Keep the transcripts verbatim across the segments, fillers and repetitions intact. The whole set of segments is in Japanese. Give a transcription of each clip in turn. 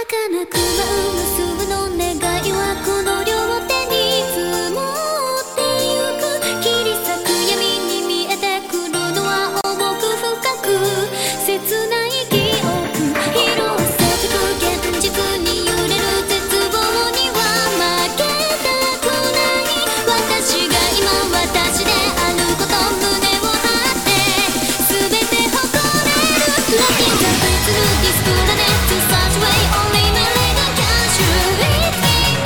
儚く舞う無数の願いはこの両手に積もってゆく。切り裂く闇に見えてくるのは重く深く切ない記憶。色あせてく現実に揺れる絶望には負けたくない。私が今私であること胸を張って全て誇れる。 Looking the through this planet to such way only my leg can shoot it me.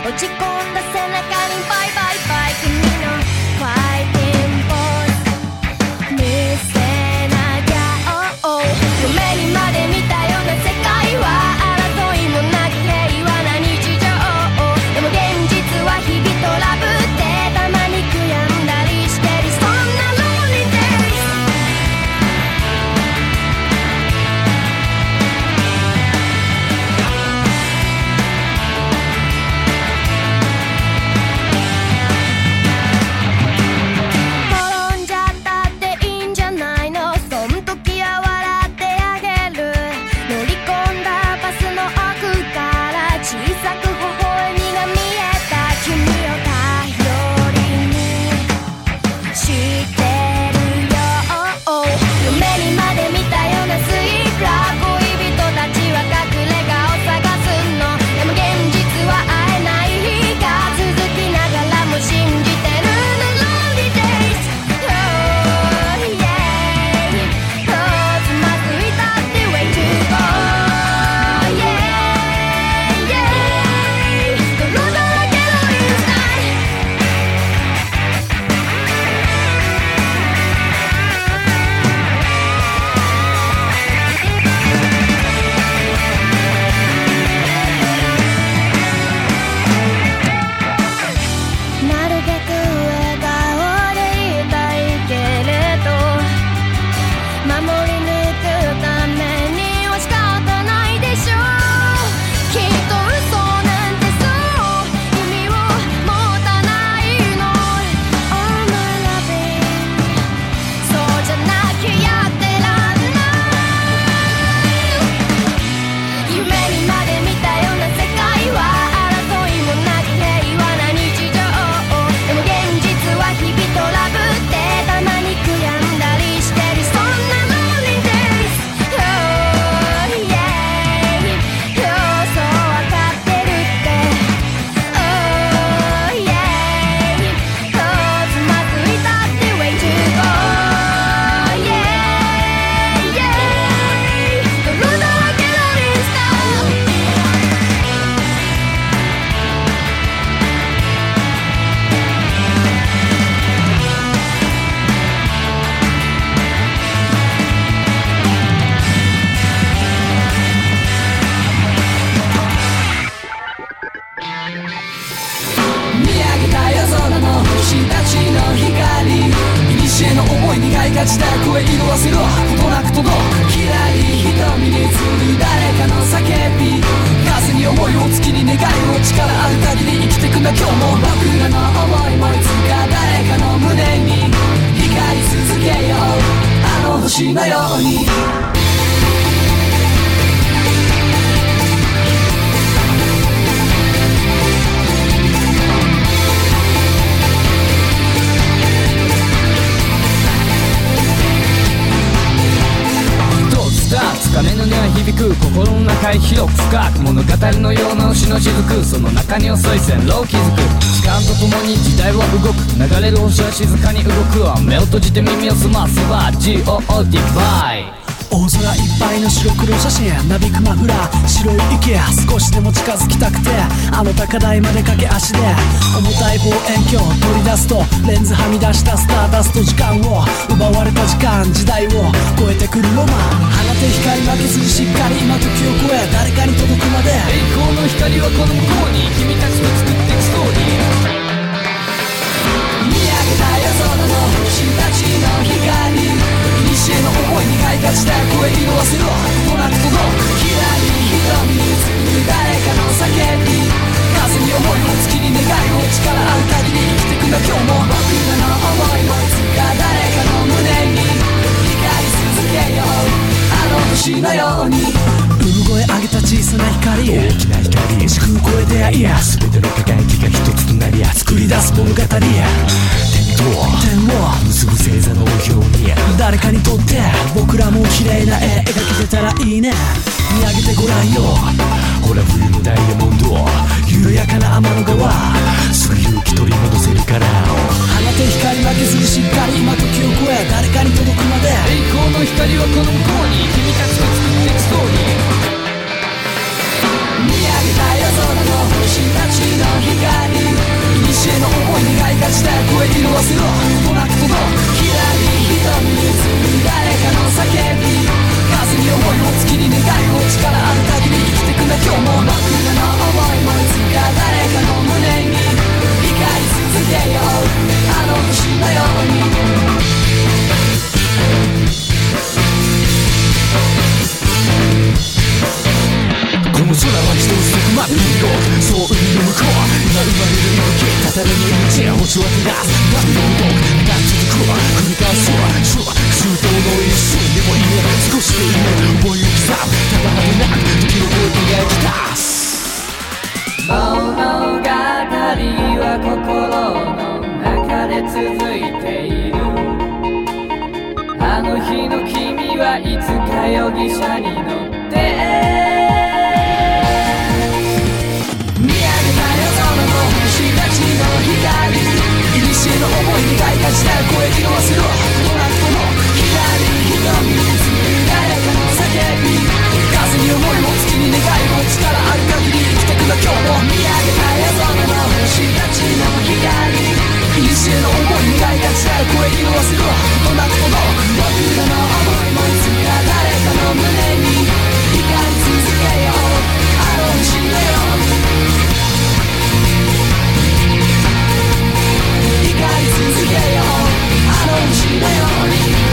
落ち込んだ背中にバイバイバイ、君のファイティングポーズ見せなきゃ、oh, oh、 夢にまで見たような世界は争いもなく平和な日常、でも現実は日々トラブってたまに悔やんだりしてる、そんな Lonely Days。 転んじゃったっていいんじゃないの、そん時は笑ってあげる。乗り込んだバスの奥から小さく微笑みが見えた、君を頼りにしてるよ、oh, oh、 夢にまで見たようなスイーラー、恋人たちは隠れ家を探すの、でも現実は会えない日が続きながらも信じてるの Lonely Days、 oh, yeah、 oh、 つまずいたって way to go、 yeah、 yeah、 泥だらけの inside。 なるべく笑顔でいたいけれど、守り抜くためには仕方ないでしょう。きっと嘘なんてそう意味を持たないの、 Oh my loving、 そうじゃなきゃやってらんない。夢にまで見たような世界は争いもなく平和な日常、でも現実は日々トラブってたまに悔やんだりしてる、そんな Lonely Days、 oh, yeah、 oh、 そうわかってるって、 oh, yeah、 oh、 つまずいたって way to go、 yeah、 yeah、 泥だらけの inside。 見上げた夜空の星たちの光、古の思いにがいがちだ声色あせろことなく届く、きらり瞳に映る誰かの叫び、風に思いを月に願いを力ある限り生きてくんだ今日も、僕らの思いもいつか誰かの胸に光り続けよう、あの星のように。 つかめぬには響く心の中へ広く深く、物語のような星の雫、その中に遅い線路を築く、時間とともに時代は動く、流れる星は静かに動くわ、目を閉じて耳を澄ませば ジーオー ディバイ。 大空いっぱいの白黒写真、なびくマフラー白い息、少しでも近づきたくてあの高台まで駆け足で、重たい望遠鏡を取り出すとレンズはみ出したスターダスト、時間を奪われた時間時代を超えてくるロマン、放て光負けずにしっかり今時を超え誰かに届くまで、 栄光の光はこの向こうに、君たちと作っていくストーリー。 見上げた夜空の星たちの光、古の思いにがいがちだ声色あせろことなく届く、きらり瞳に映る誰かの叫び、風に思いを月に願いを力ある限り生きてくんだ今日も、僕らの思いもいつか誰かの胸に光り続けよう、あの星のように。 産声上げた小さな光、 大きな光、 時空超え出会いや全ての輝きが一つとなり作り出す物語、 点と点を結ぶ星座のように、 誰かにとって僕らも綺麗な絵描けてたらいいね、見上げてごらんよ、 ほら冬のダイヤモンド、 緩やかな天の川、 すぐ勇気取り戻せるから、 放て光負けずにしっかり今時を超え誰かに届くまで、 栄光の光はこの向こうに、君たちと作っていくストーリー。 見上げた夜空の星星たちの光古の思いに願いがちた声色褪せろとなくとのひらり瞳に映る誰かの叫び風に思いを月に願いを力ある限り生きてくな今日も僕らの想いもいつか誰かの胸に光り続けようあの星のようにこの空は一つそこまで見ろそう海の向こう今生まれる息吹たたらに命や星は照らす波の動くが続く繰り返す周到の一瞬でもいいね少しでいいね思いを刻むただ果てなく時を超えて描き出す物語は心の中で続いているあの日の君はいつか容疑者に乗って古の思いに願いがちた声色褪せろこの後のひらり瞳に映る誰かの叫び風に思いを月に願いを力ある限り生きてくな今日も見上げた夜空の星たちの光古の思いに願いがちた声色褪せろこの後の僕らの思いもいつか誰かの胸に光り続けようあの星のように光り続けようあの星のように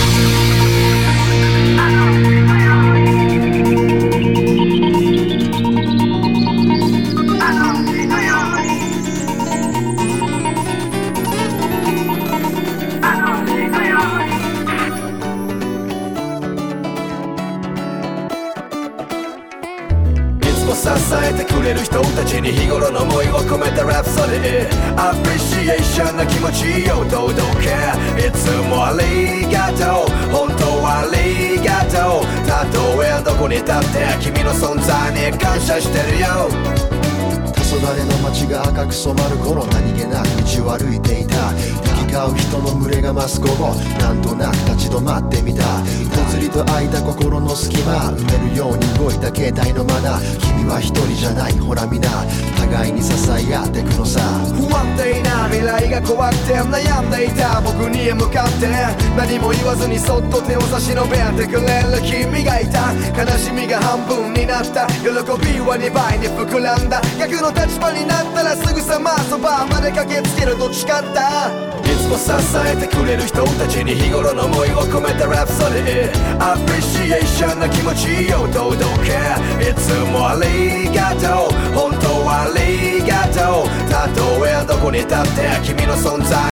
支えてくれる人たちに日頃の思いを込めたラプソディアプリシエーションな気持ちを届けいつもありがとう本当はありがとうたとえどこに立って君の存在に感謝してるよ黄昏の街が赤く染まる頃何気なく道を歩いていた行き交う人の群れが増す午後なんとなく立ち止まってみたぽつりと空いた心の隙間埋めるように動いた携帯のマナー君は一人じゃないほら皆互いに支え合ってくのさ不安定な未来が怖くて悩んでいた僕に向かって何も言わずにそっと手を差し伸べてくれる君がいた悲しみが半分になった喜びはにばいに膨らんだ逆の立場になったらすぐさまそばまで駆けつけると誓ったいつも支えてくれる人たちに日頃の思いを込めたラプソディアプリシエーションな気持ちを届けいつもありがとう本当はありがとうたとえどこに立って君の存在